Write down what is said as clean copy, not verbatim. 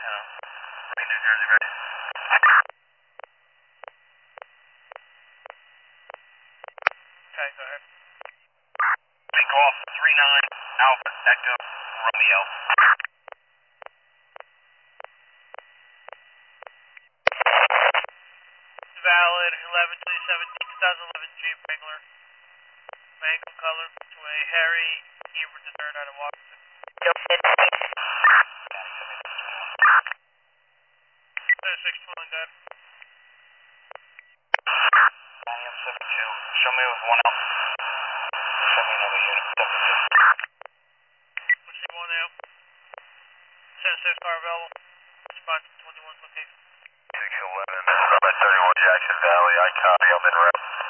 New Jersey ready. Okay, go ahead. Take off 39 Alpha Echo Romeo. Valid 11/2017, 2011 Jeep Wrangler. Mango color to a Harry Ebert III out of Washington. 621, good. 9M72. Show me with one out. Show me another unit. 72. What's you want now? 10-6 car available. Response to 21's location. 611, 31 Jackson Valley. I copy. I'm in route.